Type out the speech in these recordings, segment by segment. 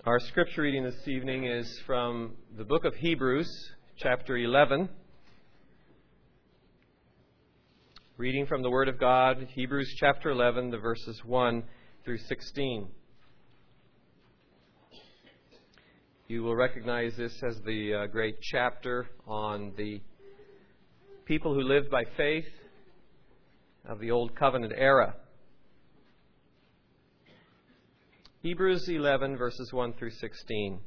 Our scripture reading this evening is from the book of Hebrews, chapter 11. Reading from the Word of God, Hebrews chapter 11, the verses 1 through 16. You will recognize this as the great chapter on the people who lived by faith of the Old Covenant era. Hebrews 11, verses 1 through 16.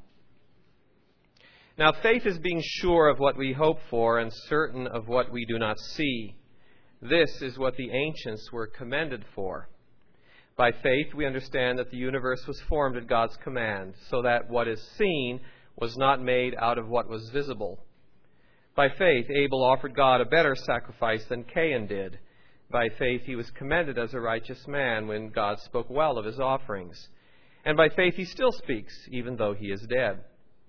Now faith is being sure of what we hope for and certain of what we do not see. This is what the ancients were commended for. By faith we understand that the universe was formed at God's command, so that what is seen was not made out of what was visible. By faith Abel offered God a better sacrifice than Cain did. By faith he was commended as a righteous man when God spoke well of his offerings. And by faith he still speaks, even though he is dead.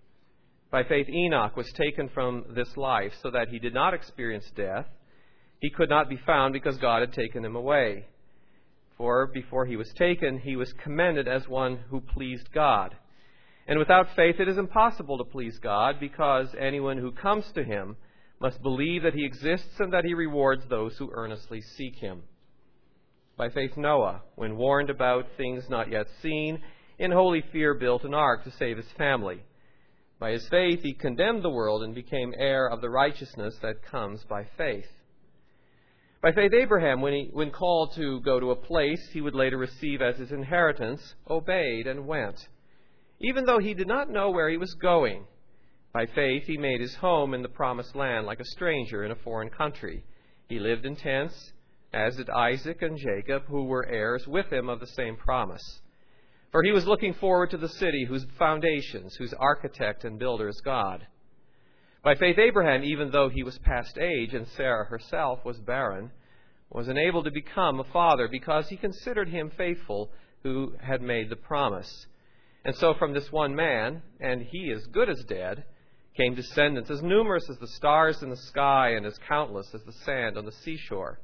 By faith Enoch was taken from this life, so that he did not experience death. He could not be found because God had taken him away. For before he was taken, he was commended as one who pleased God. And without faith it is impossible to please God, because anyone who comes to him must believe that he exists and that he rewards those who earnestly seek him. By faith Noah, when warned about things not yet seen, in holy fear built an ark to save his family. By his faith he condemned the world and became heir of the righteousness that comes by faith. By faith Abraham, when called to go to a place he would later receive as his inheritance, obeyed and went, even though he did not know where he was going. By faith he made his home in the promised land like a stranger in a foreign country. He lived in tents, as did Isaac and Jacob, who were heirs with him of the same promise. For he was looking forward to the city whose foundations, whose architect and builder is God. By faith Abraham, even though he was past age and Sarah herself was barren, was enabled to become a father because he considered him faithful who had made the promise. And so from this one man, and he as good as dead, came descendants as numerous as the stars in the sky and as countless as the sand on the seashore.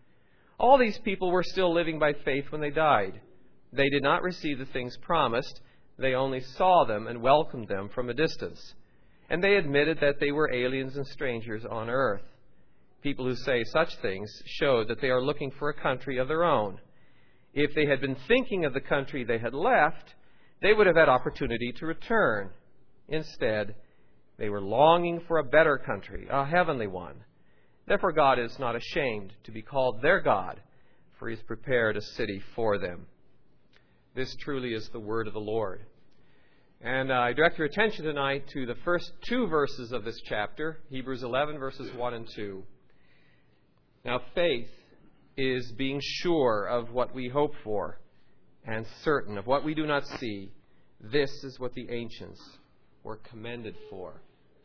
All these people were still living by faith when they died. They did not receive the things promised. They only saw them and welcomed them from a distance. And they admitted that they were aliens and strangers on earth. People who say such things show that they are looking for a country of their own. If they had been thinking of the country they had left, they would have had opportunity to return. Instead, they were longing for a better country, a heavenly one. Therefore God is not ashamed to be called their God, for he has prepared a city for them. This truly is the word of the Lord. And I direct your attention tonight to the first two verses of this chapter, Hebrews 11, verses 1 and 2. Now, faith is being sure of what we hope for and certain of what we do not see. This is what the ancients were commended for.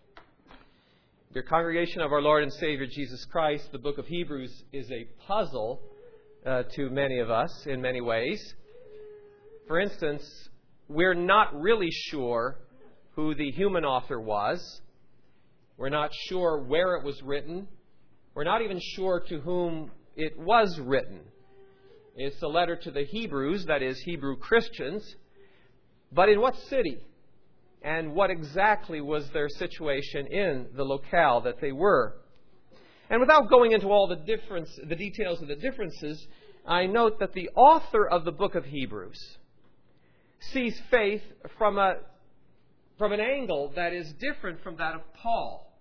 Dear congregation of our Lord and Savior Jesus Christ, the book of Hebrews is a puzzle to many of us in many ways. For instance, we're not really sure who the human author was. We're not sure where it was written. We're not even sure to whom it was written. It's a letter to the Hebrews, that is, Hebrew Christians. But in what city? And what exactly was their situation in the locale that they were? And without going into all the details of the differences, I note that the author of the book of Hebrews sees faith from an angle that is different from that of Paul.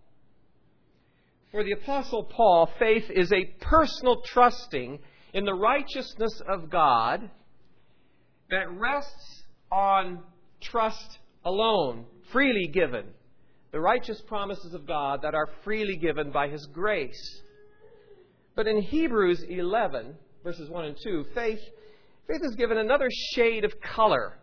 For the Apostle Paul, faith is a personal trusting in the righteousness of God that rests on trust alone, freely given. The righteous promises of God that are freely given by His grace. But in Hebrews 11, verses 1 and 2, faith is given another shade of color.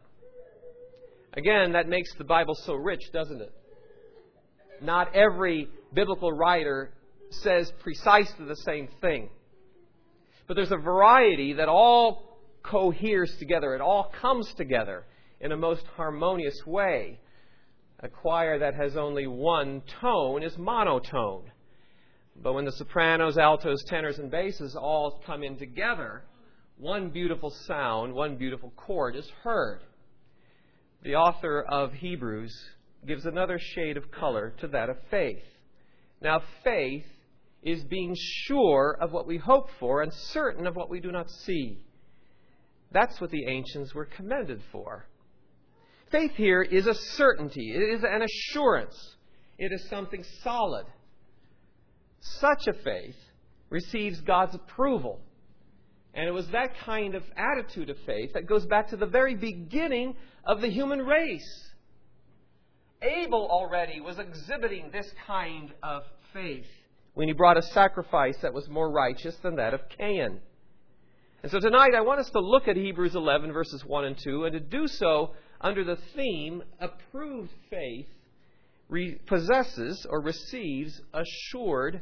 Again, that makes the Bible so rich, doesn't it? Not every biblical writer says precisely the same thing. But there's a variety that all coheres together. It all comes together in a most harmonious way. A choir that has only one tone is monotone. But when the sopranos, altos, tenors, and basses all come in together, one beautiful sound, one beautiful chord is heard. the author of Hebrews gives another shade of color to that of faith. Now, faith is being sure of what we hope for and certain of what we do not see. That's what the ancients were commended for. Faith here is a certainty. It is an assurance. It is something solid. Such a faith receives God's approval. And it was that kind of attitude of faith that goes back to the very beginning of the human race. Abel already was exhibiting this kind of faith when he brought a sacrifice that was more righteous than that of Cain. And so tonight I want us to look at Hebrews 11 verses 1 and 2, and to do so under the theme, approved faith possesses or receives assured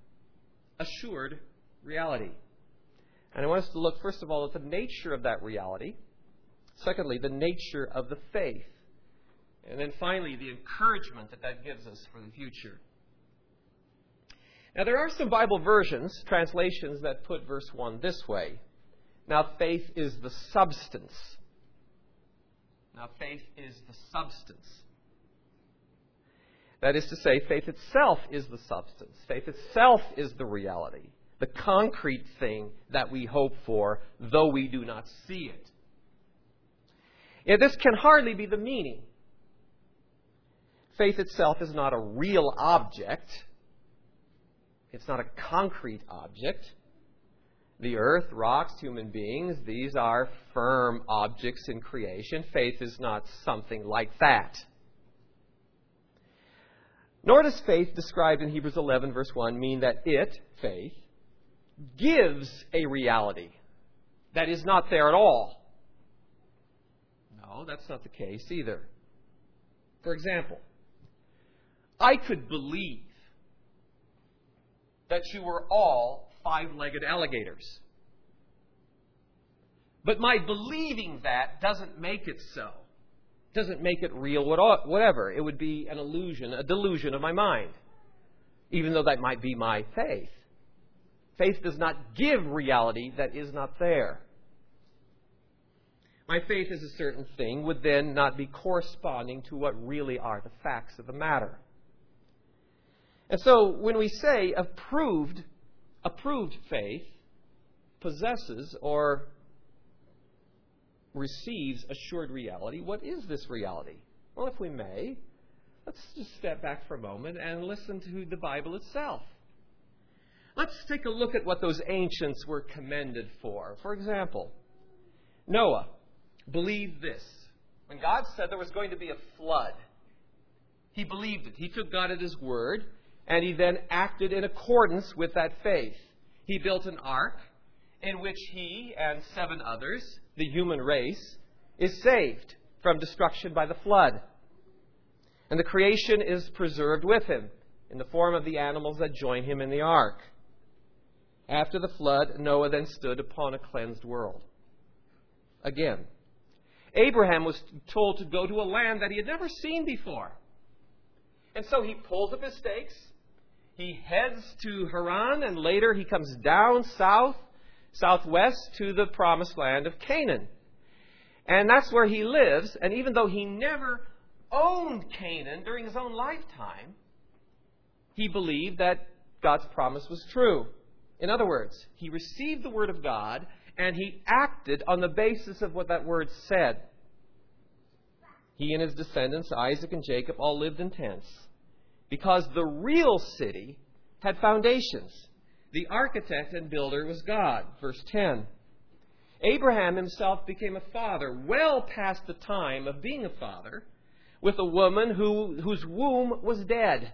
reality. And I want us to look, first of all, at the nature of that reality. Secondly, the nature of the faith. And then finally, the encouragement that gives us for the future. Now, there are some Bible versions, translations, that put verse 1 this way. Now, faith is the substance. Now, faith is the substance. That is to say, faith itself is the substance. Faith itself is the reality, the concrete thing that we hope for, though we do not see it. Yeah, this can hardly be the meaning. Faith itself is not a real object. It's not a concrete object. The earth, rocks, human beings, these are firm objects in creation. Faith is not something like that. Nor does faith described in Hebrews 11 verse 1 mean that it, faith, gives a reality that is not there at all. No, that's not the case either. For example, I could believe that you were all five-legged alligators. But my believing that doesn't make it so. Doesn't make it real whatever. It would be an illusion, a delusion of my mind, even though that might be my faith. Faith does not give reality that is not there. My faith is a certain thing would then not be corresponding to what really are the facts of the matter. And so when we say approved faith possesses or receives assured reality, what is this reality? Well, if we may, let's just step back for a moment and listen to the Bible itself. Let's take a look at what those ancients were commended for. For example, Noah believed this. When God said there was going to be a flood, he believed it. He took God at His word, and he then acted in accordance with that faith. He built an ark in which he and 7 others, the human race, is saved from destruction by the flood. And the creation is preserved with him in the form of the animals that join him in the ark. After the flood, Noah then stood upon a cleansed world. Again, Abraham was told to go to a land that he had never seen before. And so he pulls up his stakes. He heads to Haran, and later he comes down southwest to the promised land of Canaan. And that's where he lives. And even though he never owned Canaan during his own lifetime, he believed that God's promise was true. In other words, he received the word of God, and he acted on the basis of what that word said. He and his descendants, Isaac and Jacob, all lived in tents, because the real city had foundations. The architect and builder was God. Verse 10. Abraham himself became a father well past the time of being a father, with a woman whose womb was dead.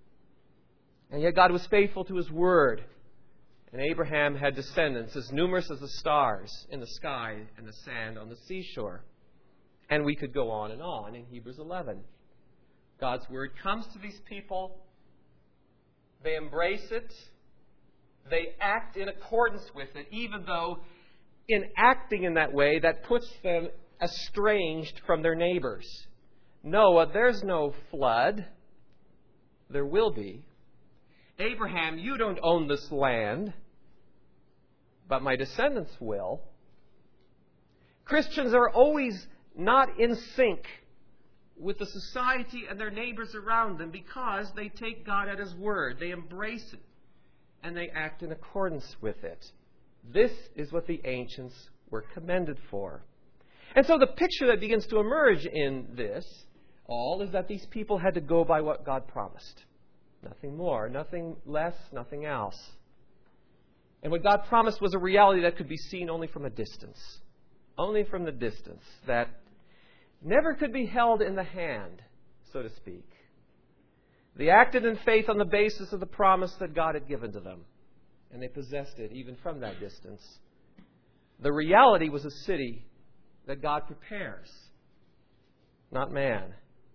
And yet God was faithful to His word. And Abraham had descendants as numerous as the stars in the sky and the sand on the seashore. And we could go on in Hebrews 11. God's word comes to these people. They embrace it. They act in accordance with it, even though in acting in that way, that puts them estranged from their neighbors. Noah, there's no flood. There will be. Abraham, you don't own this land, but my descendants will. Christians are always not in sync with the society and their neighbors around them because they take God at His word. They embrace it and they act in accordance with it. This is what the ancients were commended for. And so the picture that begins to emerge in this all is that these people had to go by what God promised. Nothing more, nothing less, nothing else. And what God promised was a reality that could be seen only from a distance. Only from the distance. That never could be held in the hand, so to speak. They acted in faith on the basis of the promise that God had given to them. And they possessed it even from that distance. The reality was a city that God prepares, not man.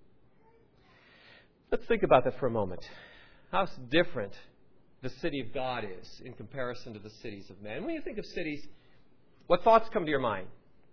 Let's think about that for a moment. How different the city of God is in comparison to the cities of men. When you think of cities, what thoughts come to your mind?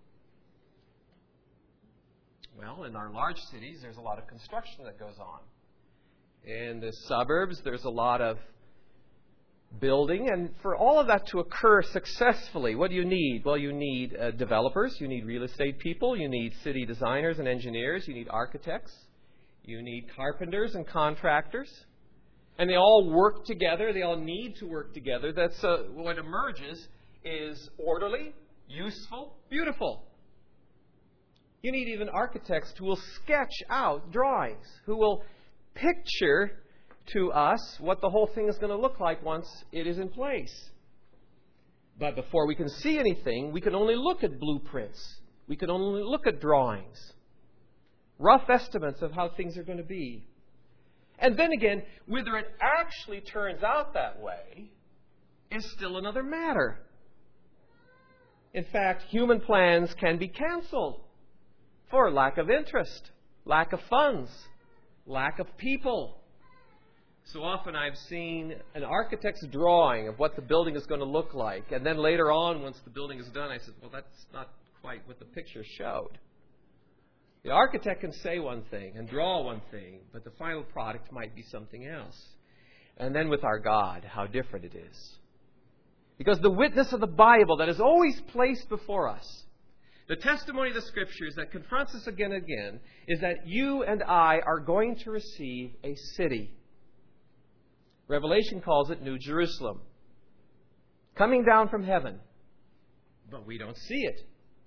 Well, in our large cities, there's a lot of construction that goes on. In the suburbs, there's a lot of building. And for all of that to occur successfully, what do you need? Well, you need developers. You need real estate people. You need city designers and engineers. You need architects. You need carpenters and contractors. And they all work together. They all need to work together. That's what emerges is orderly, useful, beautiful. You need even architects who will sketch out drawings, who will picture to us what the whole thing is going to look like once it is in place. But before we can see anything, we can only look at blueprints. We can only look at drawings. Rough estimates of how things are going to be. And then again, whether it actually turns out that way is still another matter. In fact, human plans can be canceled for lack of interest, lack of funds, lack of people. So often I've seen an architect's drawing of what the building is going to look like. And then later on, once the building is done, I said, well, that's not quite what the picture showed. The architect can say one thing and draw one thing, but the final product might be something else. And then with our God, how different it is. Because the witness of the Bible that is always placed before us, the testimony of the Scriptures that confronts us again and again, is that you and I are going to receive a city. Revelation calls it New Jerusalem. Coming down from heaven. But we don't see it.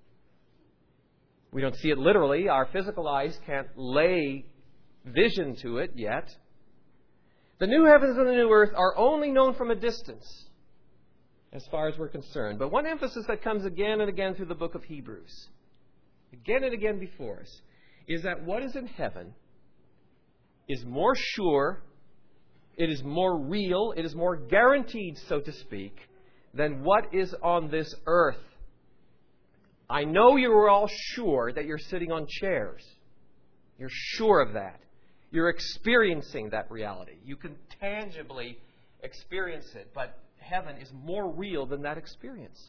We don't see it literally. Our physical eyes can't lay vision to it yet. The new heavens and the new earth are only known from a distance, as far as we're concerned. But one emphasis that comes again and again through the book of Hebrews, again and again before us, is that what is in heaven is more sure, it is more real, it is more guaranteed, so to speak, than what is on this earth. I know you're all sure that you're sitting on chairs. You're sure of that. You're experiencing that reality. You can tangibly experience it, but heaven is more real than that experience.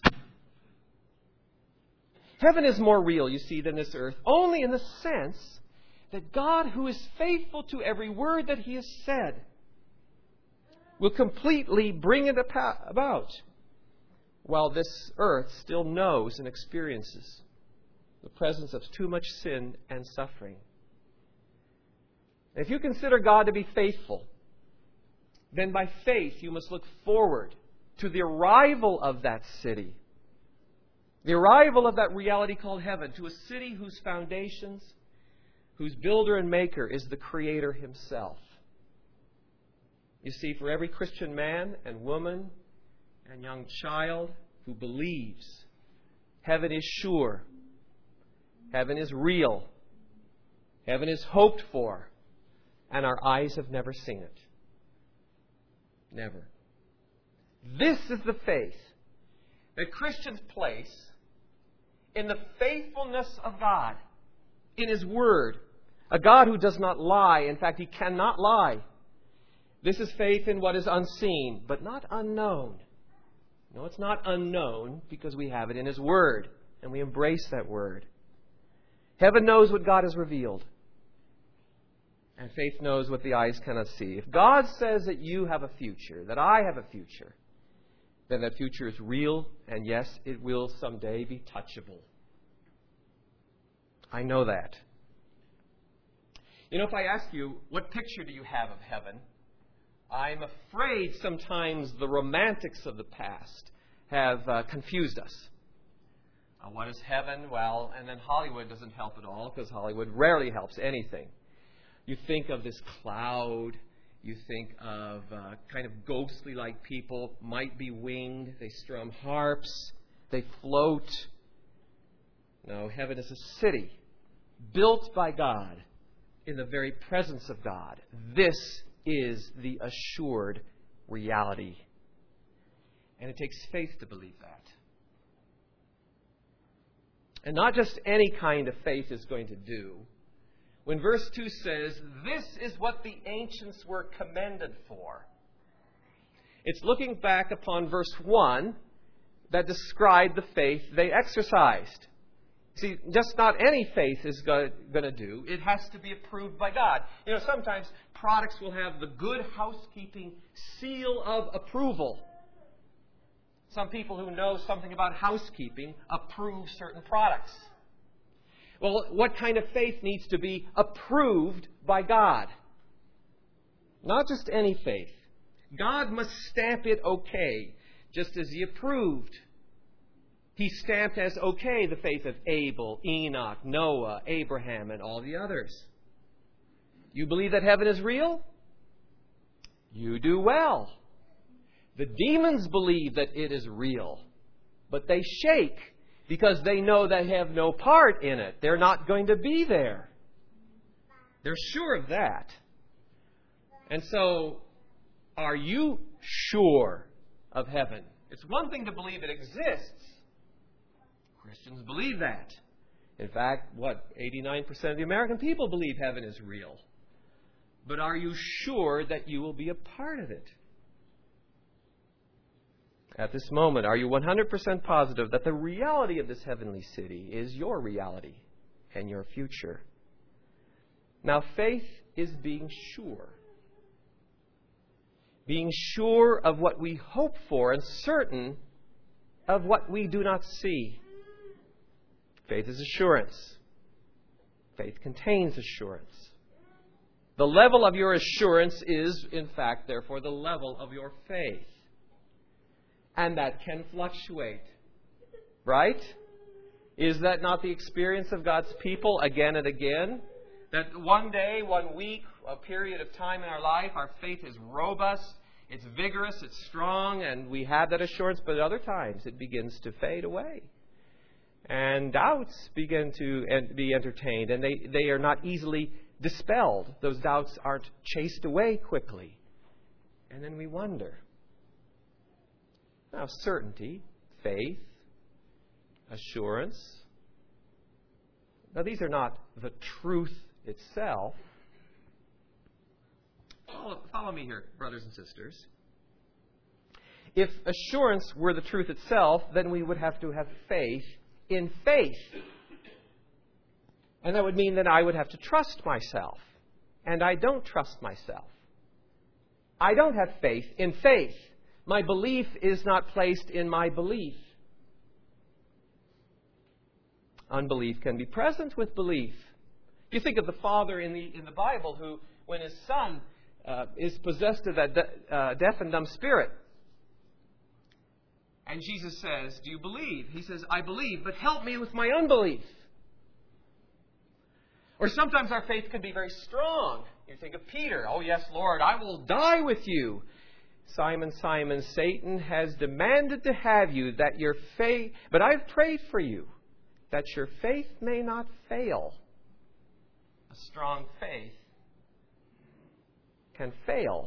Heaven is more real, you see, than this earth, only in the sense that God, who is faithful to every word that He has said, will completely bring it about, while this earth still knows and experiences the presence of too much sin and suffering. If you consider God to be faithful, then by faith you must look forward to the arrival of that city, the arrival of that reality called heaven, to a city whose foundations, whose builder and maker is the Creator Himself. You see, for every Christian man and woman and young child who believes, heaven is sure, heaven is real, heaven is hoped for, and our eyes have never seen it. Never. This is the faith that Christians place in the faithfulness of God, in His Word, a God who does not lie. In fact, He cannot lie. This is faith in what is unseen, but not unknown. No, it's not unknown because we have it in His Word, and we embrace that Word. Heaven knows what God has revealed, and faith knows what the eyes cannot see. If God says that you have a future, that I have a future, then that future is real, and yes, it will someday be touchable. I know that. You know, if I ask you, what picture do you have of heaven? I'm afraid sometimes the romantics of the past have confused us. What is heaven? Well, and then Hollywood doesn't help at all, because Hollywood rarely helps anything. You think of this cloud. You think of kind of ghostly-like people, might be winged. They strum harps. They float. No, heaven is a city built by God in the very presence of God. This is the assured reality. And it takes faith to believe that. And not just any kind of faith is going to do. When verse 2 says, this is what the ancients were commended for, it's looking back upon verse 1 that described the faith they exercised. See, just not any faith is going to do. It has to be approved by God. You know, sometimes products will have the good housekeeping seal of approval. Some people who know something about housekeeping approve certain products. Well, what kind of faith needs to be approved by God? Not just any faith. God must stamp it okay, just as He approved. He stamped as okay the faith of Abel, Enoch, Noah, Abraham, and all the others. You believe that heaven is real? You do well. The demons believe that it is real, but they shake because they know they have no part in it. They're not going to be there. They're sure of that. And so, are you sure of heaven? It's one thing to believe it exists. Christians believe that. In fact, 89% of the American people believe heaven is real. But are you sure that you will be a part of it? At this moment, are you 100% positive that the reality of this heavenly city is your reality and your future? Now, faith is being sure. Being sure of what we hope for and certain of what we do not see. Faith is assurance. Faith contains assurance. The level of your assurance is, in fact, therefore, the level of your faith. And that can fluctuate. Right? Is that not the experience of God's people again and again? That one day, 1 week, a period of time in our life, our faith is robust, it's vigorous, it's strong, and we have that assurance. But at other times, it begins to fade away. And doubts begin to be entertained, and they are not easily dispelled. Those doubts aren't chased away quickly. And then we wonder. Now, certainty, faith, assurance. Now, these are not the truth itself. Follow me here, brothers and sisters. If assurance were the truth itself, then we would have to have faith in faith. And that would mean that I would have to trust myself. And I don't trust myself. I don't have faith in faith. My belief is not placed in my belief. Unbelief can be present with belief. You think of the father in the Bible who, when his son is possessed of that deaf and dumb spirit, and Jesus says, "Do you believe?" He says, "I believe, but help me with my unbelief." Or sometimes our faith can be very strong. You think of Peter. "Oh yes, Lord, I will die with you." "Simon, Simon, Satan has demanded to have you that your faith, but I've prayed for you that your faith may not fail." A strong faith can fail.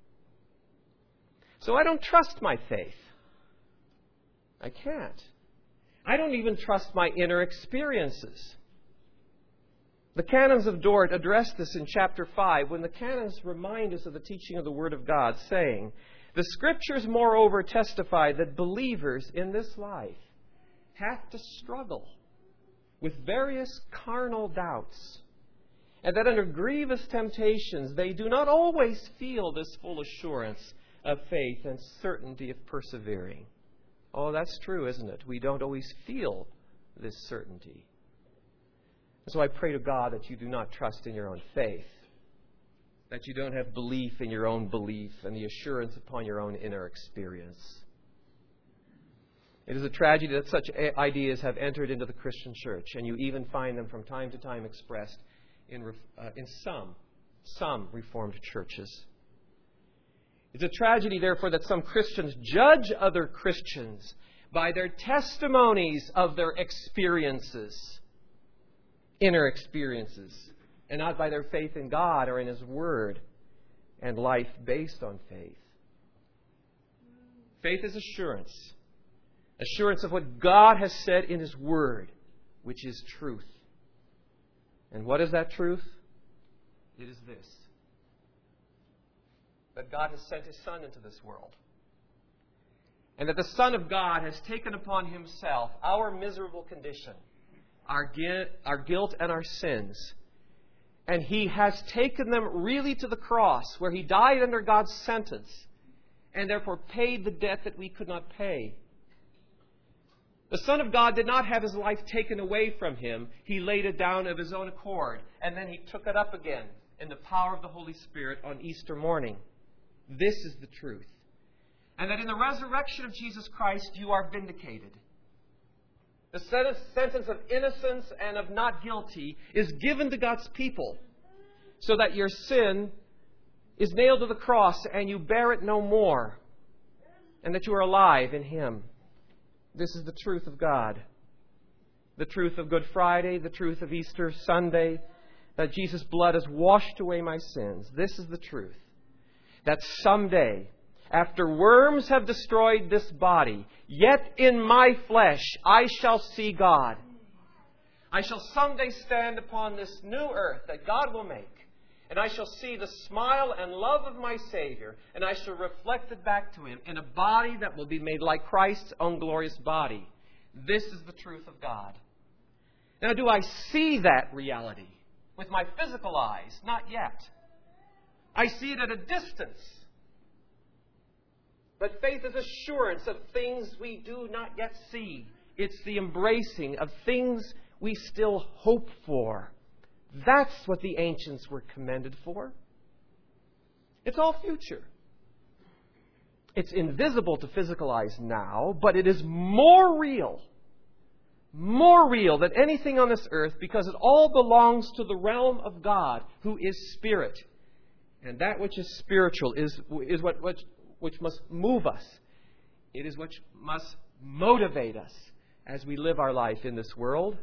So I don't trust my faith. I can't. I don't even trust my inner experiences. The canons of Dort address this in chapter 5 when the canons remind us of the teaching of the Word of God, saying, "The Scriptures, moreover, testify that believers in this life have to struggle with various carnal doubts, and that under grievous temptations they do not always feel this full assurance of faith and certainty of persevering." Oh, that's true, isn't it? We don't always feel this certainty. So I pray to God that you do not trust in your own faith, that you don't have belief in your own belief and the assurance upon your own inner experience. It is a tragedy that such ideas have entered into the Christian church, and you even find them from time to time expressed in some Reformed churches. It's a tragedy, therefore, that some Christians judge other Christians by their testimonies of their experiences, inner experiences, and not by their faith in God or in His Word and life based on faith. Faith is assurance. Assurance of what God has said in His Word, which is truth. And what is that truth? It is this: that God has sent His Son into this world. And that the Son of God has taken upon Himself our miserable condition, our guilt and our sins. And He has taken them really to the cross, where He died under God's sentence, and therefore paid the debt that we could not pay. The Son of God did not have His life taken away from Him. He laid it down of His own accord, and then He took it up again in the power of the Holy Spirit on Easter morning. This is the truth. And that in the resurrection of Jesus Christ, you are vindicated. The sentence of innocence and of not guilty is given to God's people, so that your sin is nailed to the cross and you bear it no more, and that you are alive in Him. This is the truth of God. The truth of Good Friday, the truth of Easter Sunday, that Jesus' blood has washed away my sins. This is the truth. That someday, after worms have destroyed this body, yet in my flesh I shall see God. I shall someday stand upon this new earth that God will make, and I shall see the smile and love of my Savior, and I shall reflect it back to Him in a body that will be made like Christ's own glorious body. This is the truth of God. Now, do I see that reality with my physical eyes? Not yet. I see it at a distance. But faith is assurance of things we do not yet see. It's the embracing of things we still hope for. That's what the ancients were commended for. It's all future. It's invisible to physical eyes now, but it is more real than anything on this earth, because it all belongs to the realm of God, who is Spirit. And that which is spiritual is what which must move us. It is which must motivate us as we live our life in this world.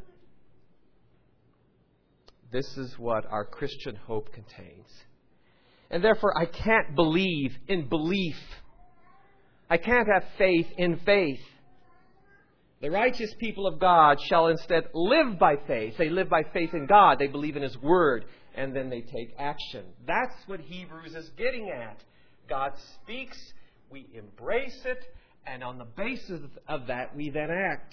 This is what our Christian hope contains. And therefore, I can't believe in belief. I can't have faith in faith. The righteous people of God shall instead live by faith. They live by faith in God. They believe in His Word. And then they take action. That's what Hebrews is getting at. God speaks, we embrace it, and on the basis of that, we then act.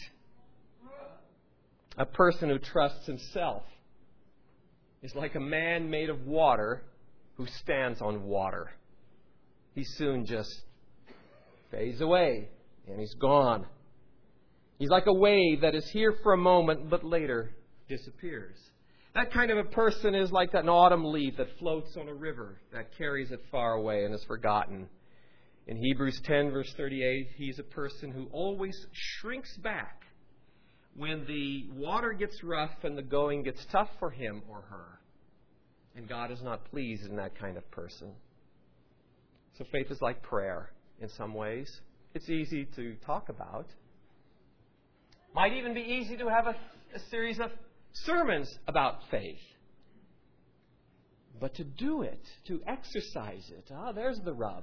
A person who trusts himself is like a man made of water who stands on water. He soon just fades away, and he's gone. He's like a wave that is here for a moment, but later disappears. That kind of a person is like an autumn leaf that floats on a river that carries it far away and is forgotten. In Hebrews 10, verse 38, he's a person who always shrinks back when the water gets rough and the going gets tough for him or her. And God is not pleased in that kind of person. So faith is like prayer in some ways. It's easy to talk about. Might even be easy to have a series of sermons about faith. But to do it, to exercise it, there's the rub.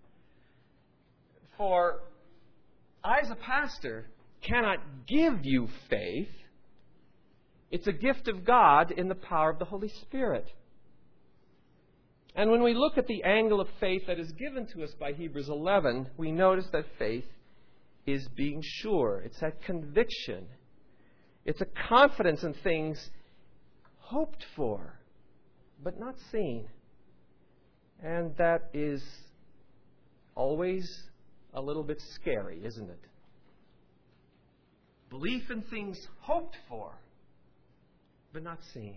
For I, as a pastor, cannot give you faith. It's a gift of God in the power of the Holy Spirit. And when we look at the angle of faith that is given to us by Hebrews 11, we notice that faith is being sure. It's that conviction. It's a confidence in things hoped for, but not seen. And that is always a little bit scary, isn't it? Belief in things hoped for, but not seen.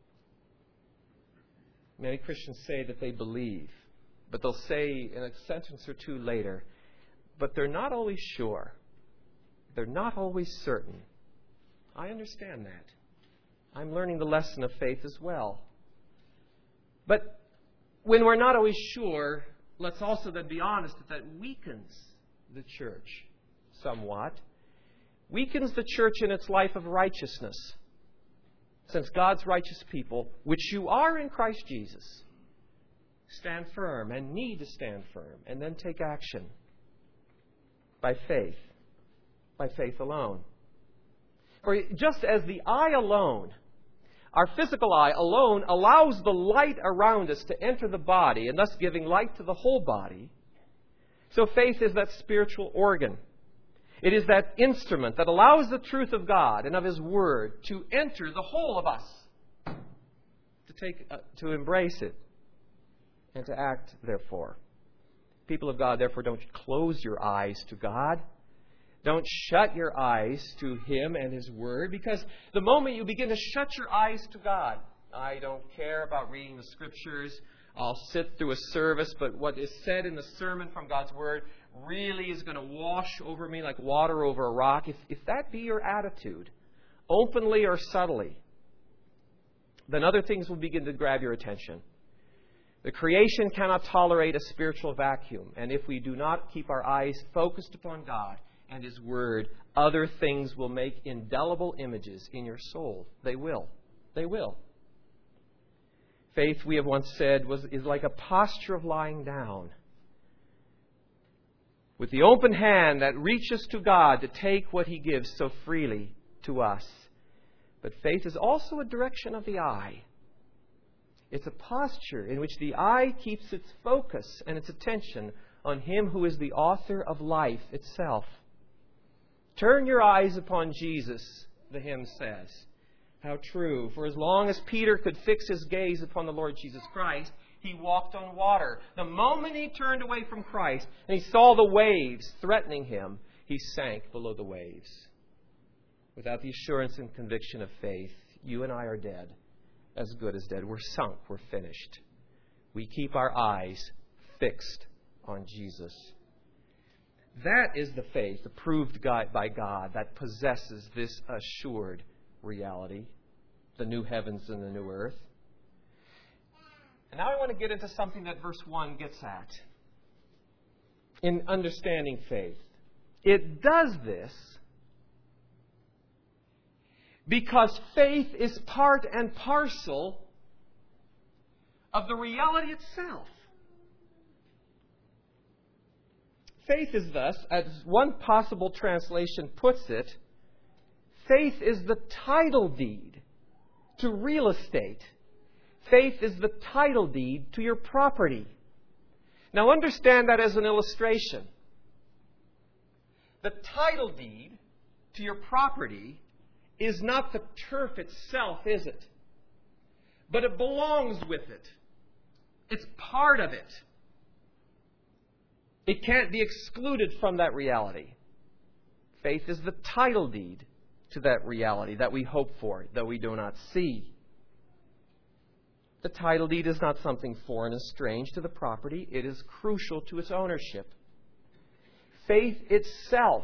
Many Christians say that they believe, but they'll say in a sentence or two later, but they're not always sure. They're not always certain. I understand that. I'm learning the lesson of faith as well. But when we're not always sure, let's also then be honest that weakens the church somewhat. Weakens the church in its life of righteousness. Since God's righteous people, which you are in Christ Jesus, stand firm and need to stand firm and then take action by faith alone. For just as the eye alone, our physical eye alone, allows the light around us to enter the body and thus giving light to the whole body, so faith is that spiritual organ. It is that instrument that allows the truth of God and of His Word to enter the whole of us, to embrace it, and to act, therefore. People of God, therefore, don't close your eyes to God. Don't shut your eyes to Him and His Word, because the moment you begin to shut your eyes to God, I don't care about reading the Scriptures, I'll sit through a service, but what is said in the sermon from God's Word really is going to wash over me like water over a rock. If that be your attitude, openly or subtly, then other things will begin to grab your attention. The creation cannot tolerate a spiritual vacuum, and if we do not keep our eyes focused upon God and His Word, other things will make indelible images in your soul. They will. They will. Faith, we have once said, is like a posture of lying down, with the open hand that reaches to God to take what He gives so freely to us. But faith is also a direction of the eye. It's a posture in which the eye keeps its focus and its attention on Him who is the author of life itself. Turn your eyes upon Jesus, the hymn says. How true. For as long as Peter could fix his gaze upon the Lord Jesus Christ, he walked on water. The moment he turned away from Christ and he saw the waves threatening him, he sank below the waves. Without the assurance and conviction of faith, you and I are dead, as good as dead. We're sunk. We're finished. We keep our eyes fixed on Jesus. That is the faith approved by God that possesses this assured reality, the new heavens and the new earth. And now I want to get into something that verse 1 gets at in understanding faith. It does this because faith is part and parcel of the reality itself. Faith is thus, as one possible translation puts it, faith is the title deed to real estate. Faith is the title deed to your property. Now understand that as an illustration. The title deed to your property is not the turf itself, is it? But it belongs with it. It's part of it. It can't be excluded from that reality. Faith is the title deed to that reality that we hope for, though we do not see. The title deed is not something foreign and strange to the property. It is crucial to its ownership. Faith itself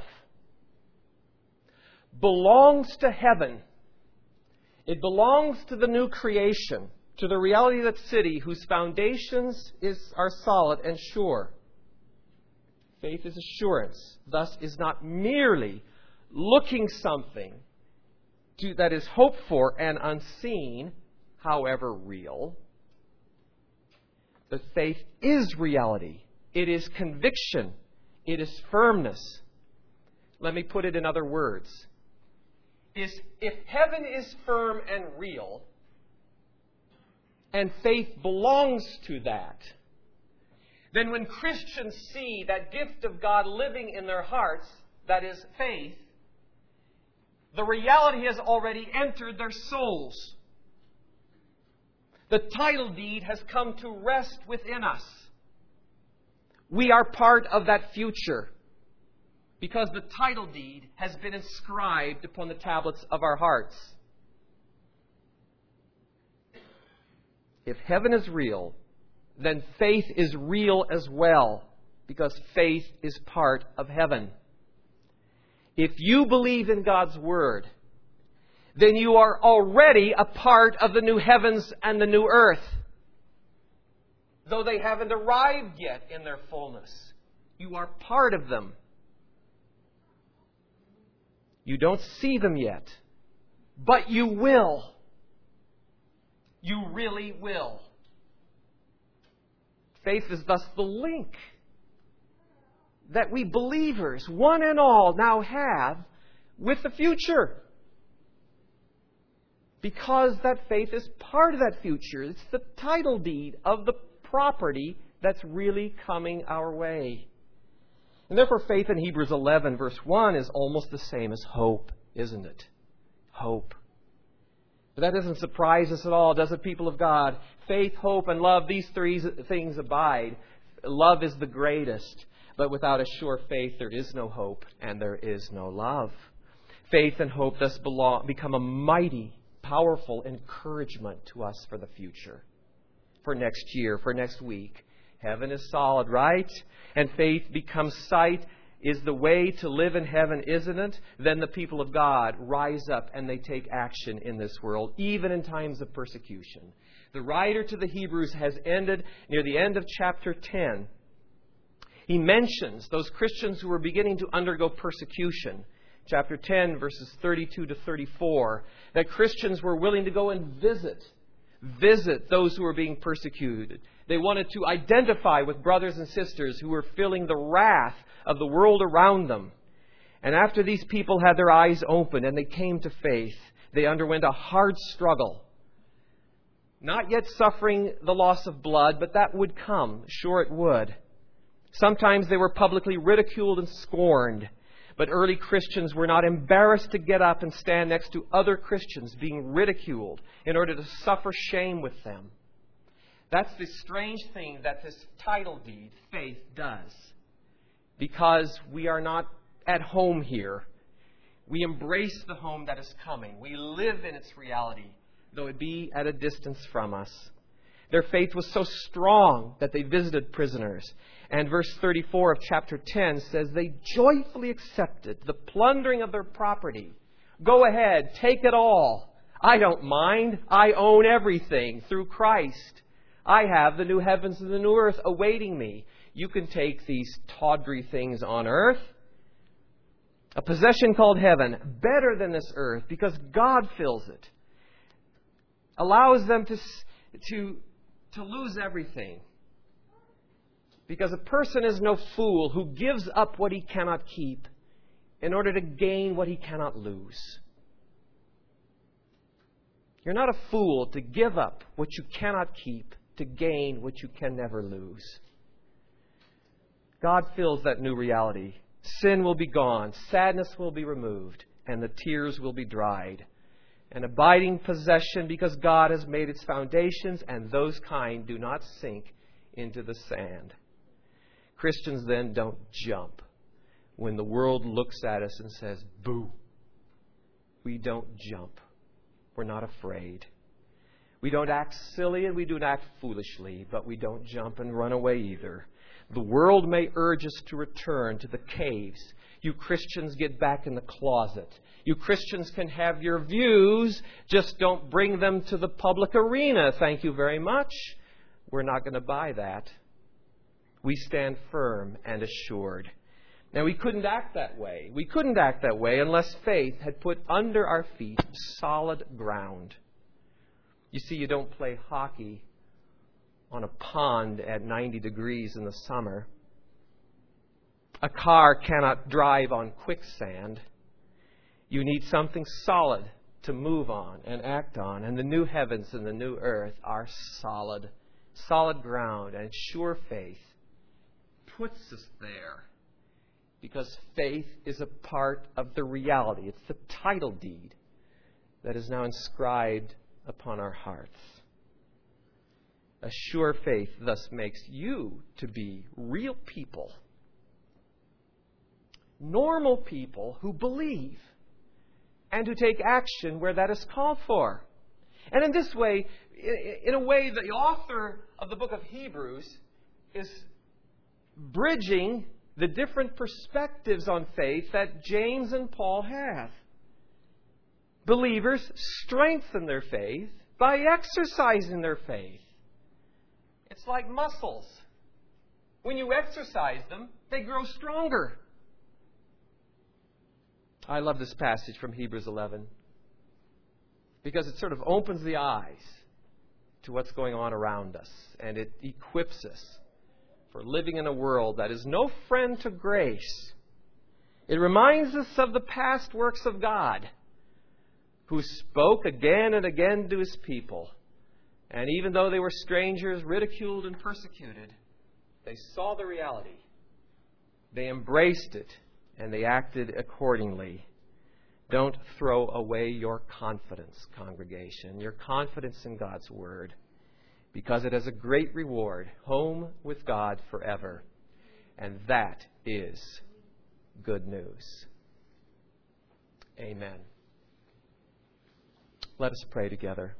belongs to heaven. It belongs to the new creation, to the reality of that city whose foundations are solid and sure. Faith is assurance, thus is not merely looking something that is hoped for and unseen, however real. But faith is reality. It is conviction. It is firmness. Let me put it in other words. If heaven is firm and real, and faith belongs to that, then when Christians see that gift of God living in their hearts, that is faith, the reality has already entered their souls. The title deed has come to rest within us. We are part of that future because the title deed has been inscribed upon the tablets of our hearts. If heaven is real, then faith is real as well, because faith is part of heaven. If you believe in God's Word, then you are already a part of the new heavens and the new earth. Though they haven't arrived yet in their fullness, you are part of them. You don't see them yet, but you will. You really will. Faith is thus the link that we believers, one and all, now have with the future. Because that faith is part of that future. It's the title deed of the property that's really coming our way. And therefore, faith in Hebrews 11, verse 1 is almost the same as hope, isn't it? Hope. But that doesn't surprise us at all, does it, people of God? Faith, hope, and love, these three things abide. Love is the greatest. But without a sure faith, there is no hope and there is no love. Faith and hope thus become a mighty, powerful encouragement to us for the future, for next year, for next week. Heaven is solid, right? And faith becomes sight, is the way to live in heaven, isn't it? Then the people of God rise up and they take action in this world, even in times of persecution. The writer to the Hebrews has ended near the end of chapter 10. He mentions those Christians who were beginning to undergo persecution. Chapter 10, verses 32 to 34, that Christians were willing to go and visit those who were being persecuted. They wanted to identify with brothers and sisters who were feeling the wrath of the world around them. And after these people had their eyes opened and they came to faith, they underwent a hard struggle. Not yet suffering the loss of blood, but that would come. Sure it would. Sometimes they were publicly ridiculed and scorned. But early Christians were not embarrassed to get up and stand next to other Christians being ridiculed in order to suffer shame with them. That's the strange thing that this title deed, faith, does. Because we are not at home here. We embrace the home that is coming. We live in its reality, though it be at a distance from us. Their faith was so strong that they visited prisoners. And verse 34 of chapter 10 says they joyfully accepted the plundering of their property. Go ahead, take it all. I don't mind. I own everything through Christ. I have the new heavens and the new earth awaiting me. You can take these tawdry things on earth. A possession called heaven, better than this earth because God fills it. Allows them to lose everything. Because a person is no fool who gives up what he cannot keep in order to gain what he cannot lose. You're not a fool to give up what you cannot keep to gain what you can never lose. God fills that new reality. Sin will be gone, sadness will be removed, and the tears will be dried. An abiding possession because God has made its foundations, and those kind do not sink into the sand. Christians then don't jump when the world looks at us and says, boo. We don't jump. We're not afraid. We don't act silly and we don't act foolishly, but we don't jump and run away either. The world may urge us to return to the caves. You Christians get back in the closet. You Christians can have your views, just don't bring them to the public arena. Thank you very much. We're not going to buy that. We stand firm and assured. Now, we couldn't act that way. We couldn't act that way unless faith had put under our feet solid ground. You see, you don't play hockey on a pond at 90 degrees in the summer. A car cannot drive on quicksand. You need something solid to move on and act on. And the new heavens and the new earth are solid. Solid ground and sure faith puts us there. Because faith is a part of the reality. It's the title deed that is now inscribed upon our hearts. A sure faith thus makes you to be real people. Normal people who believe and who take action where that is called for. And in this way, in a way, the author of the book of Hebrews is bridging the different perspectives on faith that James and Paul have. Believers strengthen their faith by exercising their faith. It's like muscles. When you exercise them, they grow stronger. I love this passage from Hebrews 11 because it sort of opens the eyes to what's going on around us, and it equips us for living in a world that is no friend to grace. It reminds us of the past works of God, who spoke again and again to His people. And even though they were strangers, ridiculed and persecuted, they saw the reality. They embraced it, and they acted accordingly. Don't throw away your confidence, congregation, your confidence in God's Word, because it has a great reward, home with God forever. And that is good news. Amen. Let us pray together.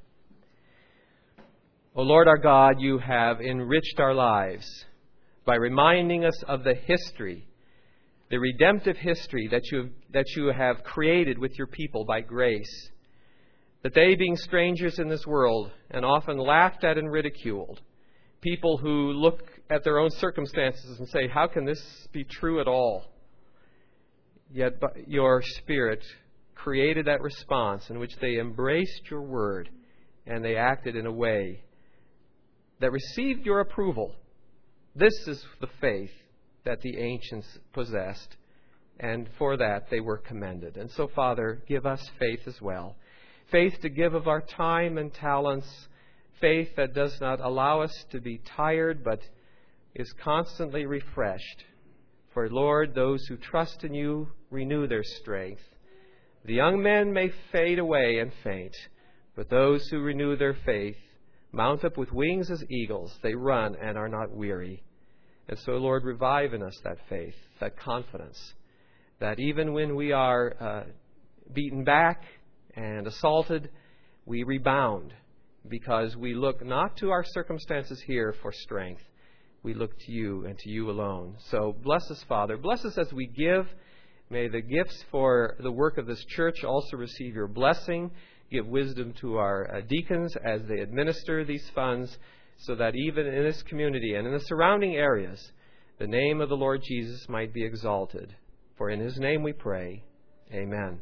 O Lord our God, You have enriched our lives by reminding us of the history, the redemptive history that you have created with Your people by grace, that they, being strangers in this world and often laughed at and ridiculed, people who look at their own circumstances and say, how can this be true at all? Yet Your Spirit created that response in which they embraced Your word and they acted in a way that received Your approval. This is the faith that the ancients possessed, and for that they were commended. And so, Father, give us faith as well. Faith to give of our time and talents, faith that does not allow us to be tired but is constantly refreshed. For, Lord, those who trust in You renew their strength. The young men may fade away and faint, but those who renew their faith mount up with wings as eagles. They run and are not weary. And so, Lord, revive in us that faith, that confidence, that even when we are beaten back and assaulted, we rebound because we look not to our circumstances here for strength. We look to You and to You alone. So bless us, Father. Bless us as we give. May the gifts for the work of this church also receive Your blessing. Give wisdom to our deacons as they administer these funds, so that even in this community and in the surrounding areas, the name of the Lord Jesus might be exalted. For in His name we pray. Amen.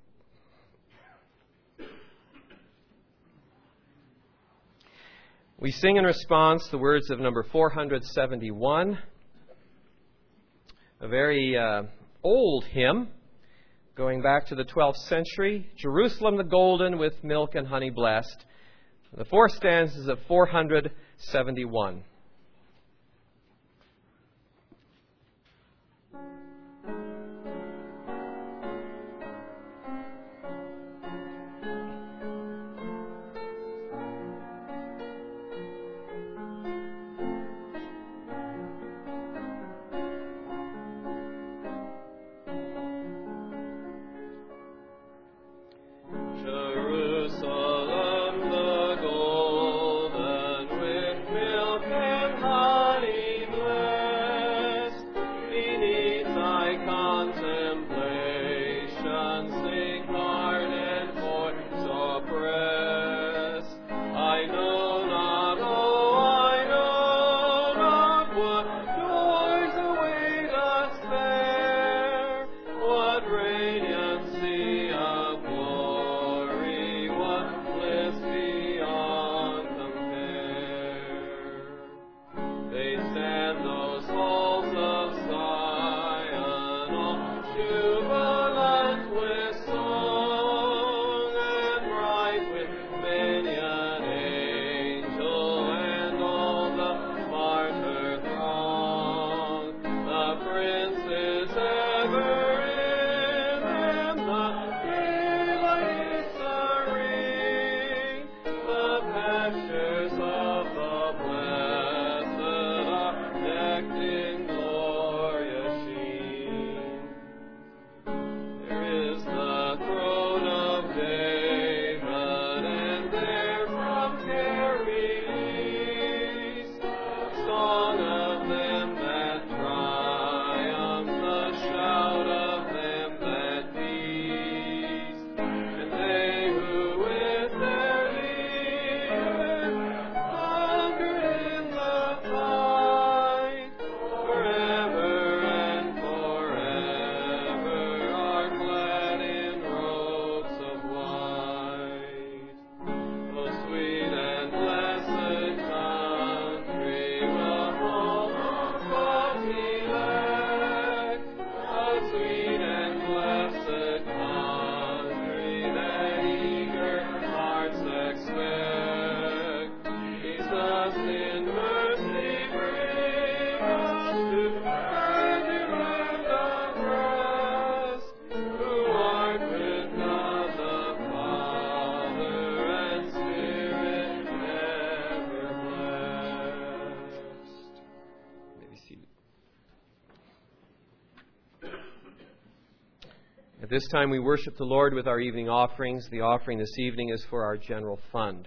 We sing in response the words of number 471, a very old hymn going back to the 12th century, Jerusalem the Golden with Milk and Honey Blessed. The four stanzas of 471. There At this time, we worship the Lord with our evening offerings. The offering this evening is for our general fund.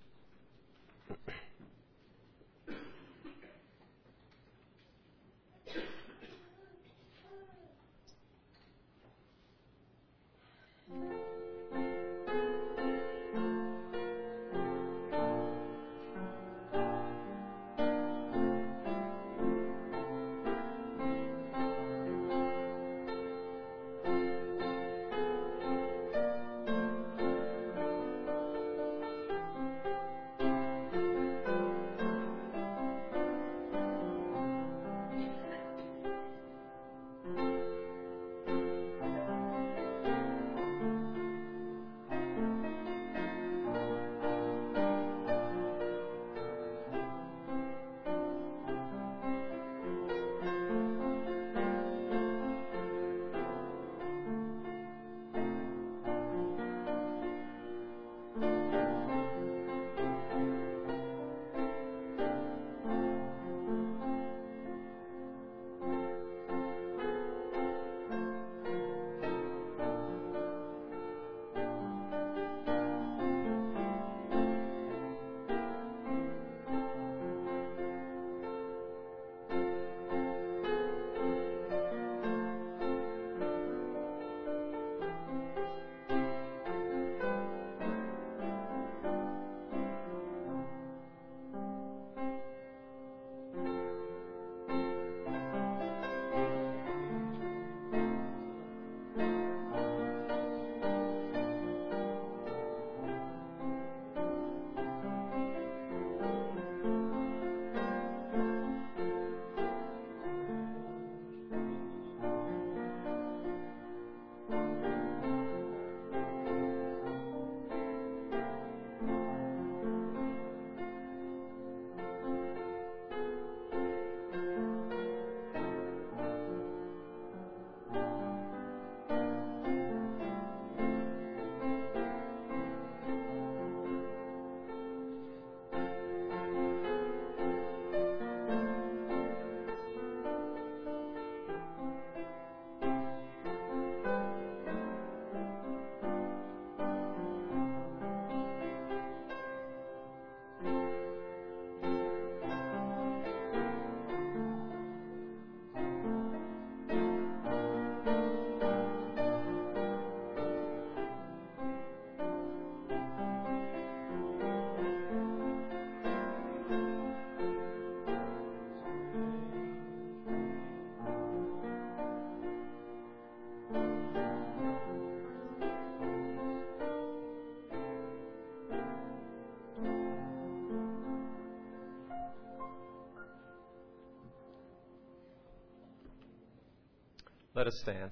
Let us stand.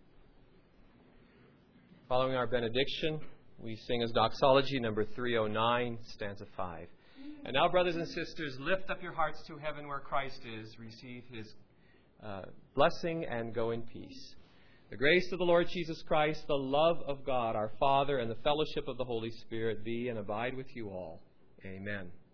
Following our benediction, we sing as doxology number 309, stanza 5. And now, brothers and sisters, lift up your hearts to heaven where Christ is. Receive his blessing and go in peace. The grace of the Lord Jesus Christ, the love of God our Father, and the fellowship of the Holy Spirit be and abide with you all. Amen.